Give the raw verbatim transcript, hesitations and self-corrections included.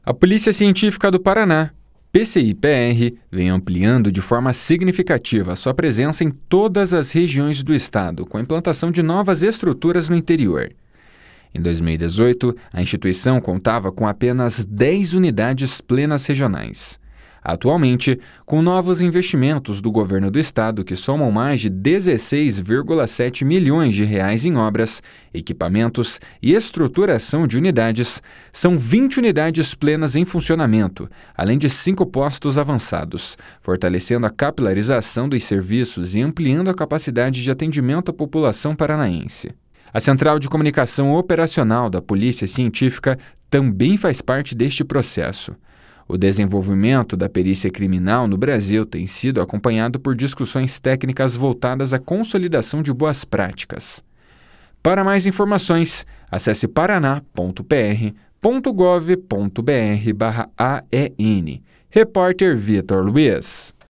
A Polícia Científica do Paraná, P C I P R, vem ampliando de forma significativa a sua presença em todas as regiões do estado, com a implantação de novas estruturas no interior. Em dois mil e dezoito, a instituição contava com apenas dez unidades plenas regionais. Atualmente, com novos investimentos do governo do estado que somam mais de dezesseis vírgula sete milhões de reais em obras, equipamentos e estruturação de unidades, são vinte unidades plenas em funcionamento, além de cinco postos avançados, fortalecendo a capilarização dos serviços e ampliando a capacidade de atendimento à população paranaense. A Central de Comunicação Operacional da Polícia Científica também faz parte deste processo. O desenvolvimento da perícia criminal no Brasil tem sido acompanhado por discussões técnicas voltadas à consolidação de boas práticas. Para mais informações, acesse paraná ponto p r ponto gov ponto b r barra A E N. Repórter Vitor Luiz.